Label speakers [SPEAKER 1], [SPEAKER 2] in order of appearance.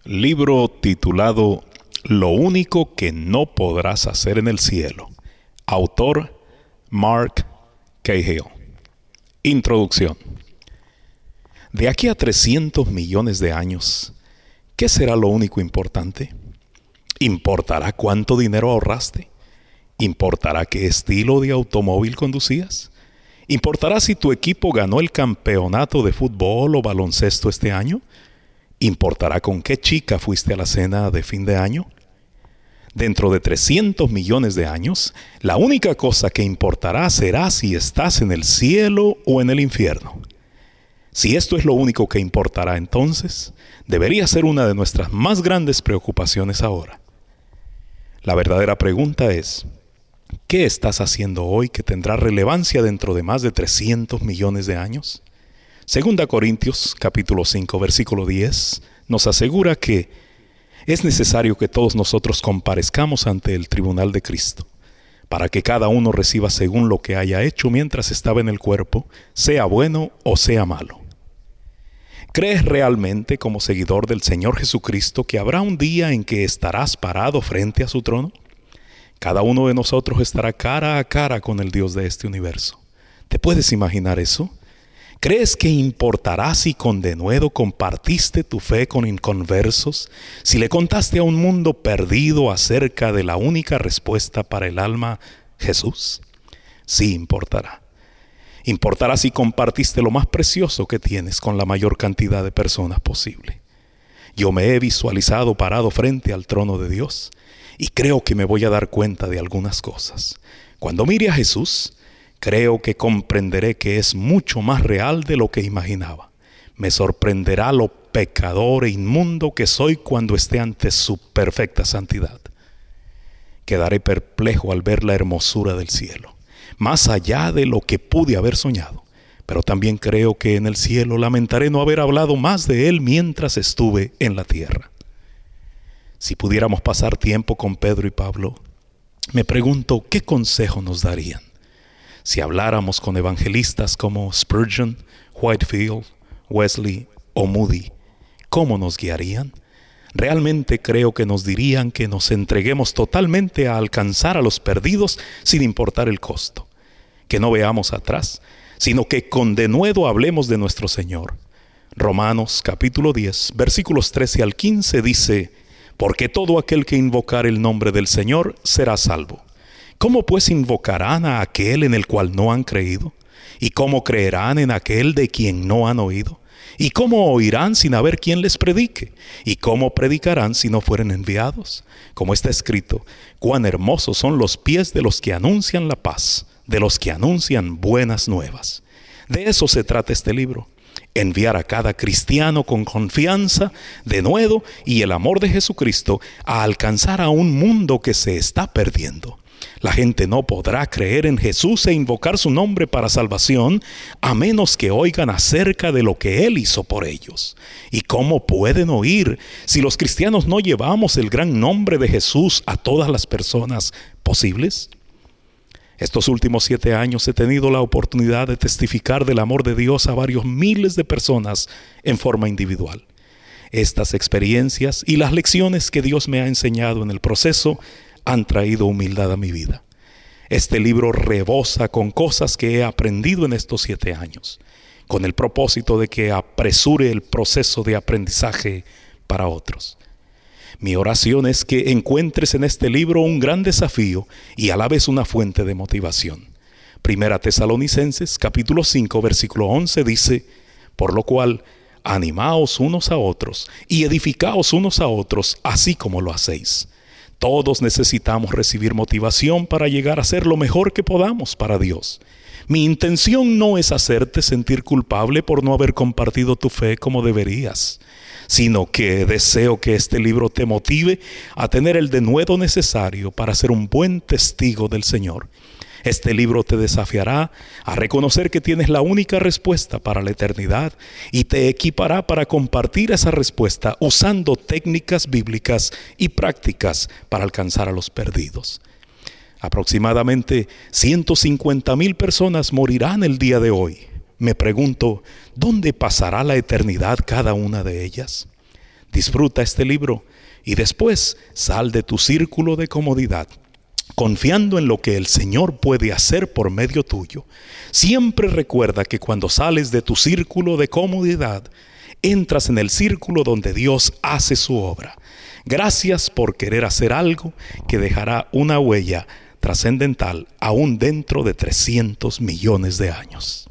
[SPEAKER 1] Libro titulado Lo único que no podrás hacer en el cielo. Autor Mark Cahill. Introducción. De aquí a 300 millones de años, ¿qué será lo único importante? ¿Importará cuánto dinero ahorraste? ¿Importará qué estilo de automóvil conducías? ¿Importará si tu equipo ganó el campeonato de fútbol o baloncesto este año? ¿Importará con qué chica fuiste a la cena de fin de año? Dentro de 300 millones de años, la única cosa que importará será si estás en el cielo o en el infierno. Si esto es lo único que importará, entonces, debería ser una de nuestras más grandes preocupaciones ahora. La verdadera pregunta es, ¿qué estás haciendo hoy que tendrá relevancia dentro de más de 300 millones de años? 2 Corintios capítulo 5 versículo 10 nos asegura que es necesario que todos nosotros comparezcamos ante el tribunal de Cristo, para que cada uno reciba según lo que haya hecho mientras estaba en el cuerpo, sea bueno o sea malo. ¿Crees realmente, como seguidor del Señor Jesucristo, que habrá un día en que estarás parado frente a su trono? Cada uno de nosotros estará cara a cara con el Dios de este universo. ¿Te puedes imaginar eso? ¿Crees que importará si con denuedo compartiste tu fe con inconversos? Si le contaste a un mundo perdido acerca de la única respuesta para el alma, Jesús? Sí importará. Importará si compartiste lo más precioso que tienes con la mayor cantidad de personas posible. Yo me he visualizado parado frente al trono de Dios y creo que me voy a dar cuenta de algunas cosas. Cuando mire a Jesús, creo que comprenderé que es mucho más real de lo que imaginaba. Me sorprenderá lo pecador e inmundo que soy cuando esté ante su perfecta santidad. Quedaré perplejo al ver la hermosura del cielo, más allá de lo que pude haber soñado. Pero también creo que en el cielo lamentaré no haber hablado más de él mientras estuve en la tierra. Si pudiéramos pasar tiempo con Pedro y Pablo, me pregunto qué consejo nos darían. Si habláramos con evangelistas como Spurgeon, Whitefield, Wesley o Moody, ¿cómo nos guiarían? Realmente creo que nos dirían que nos entreguemos totalmente a alcanzar a los perdidos sin importar el costo. Que no veamos atrás, sino que con denuedo hablemos de nuestro Señor. Romanos capítulo 10, versículos 13 al 15 dice: porque todo aquel que invocare el nombre del Señor será salvo. ¿Cómo pues invocarán a aquel en el cual no han creído? ¿Y cómo creerán en aquel de quien no han oído? ¿Y cómo oirán sin haber quien les predique? ¿Y cómo predicarán si no fueren enviados? Como está escrito: cuán hermosos son los pies de los que anuncian la paz, de los que anuncian buenas nuevas. De eso se trata este libro. Enviar a cada cristiano con confianza, denuedo y el amor de Jesucristo a alcanzar a un mundo que se está perdiendo. La gente no podrá creer en Jesús e invocar su nombre para salvación a menos que oigan acerca de lo que Él hizo por ellos. ¿Y cómo pueden oír si los cristianos no llevamos el gran nombre de Jesús a todas las personas posibles? Estos últimos 7 años he tenido la oportunidad de testificar del amor de Dios a varios miles de personas en forma individual. Estas experiencias y las lecciones que Dios me ha enseñado en el proceso han traído humildad a mi vida. Este libro rebosa con cosas que he aprendido en estos 7 años, con el propósito de que apresure el proceso de aprendizaje para otros. Mi oración es que encuentres en este libro un gran desafío y a la vez una fuente de motivación. 1 Tesalonicenses capítulo 5 versículo 11 dice: por lo cual, animaos unos a otros y edificaos unos a otros, así como lo hacéis. Todos necesitamos recibir motivación para llegar a ser lo mejor que podamos para Dios. Mi intención no es hacerte sentir culpable por no haber compartido tu fe como deberías, sino que deseo que este libro te motive a tener el denuedo necesario para ser un buen testigo del Señor. Este libro te desafiará a reconocer que tienes la única respuesta para la eternidad y te equipará para compartir esa respuesta usando técnicas bíblicas y prácticas para alcanzar a los perdidos. Aproximadamente 150,000 personas morirán el día de hoy. Me pregunto, ¿dónde pasará la eternidad cada una de ellas? Disfruta este libro y después sal de tu círculo de comodidad, confiando en lo que el Señor puede hacer por medio tuyo. Siempre recuerda que cuando sales de tu círculo de comodidad, entras en el círculo donde Dios hace su obra. Gracias por querer hacer algo que dejará una huella trascendental aún dentro de 300 millones de años.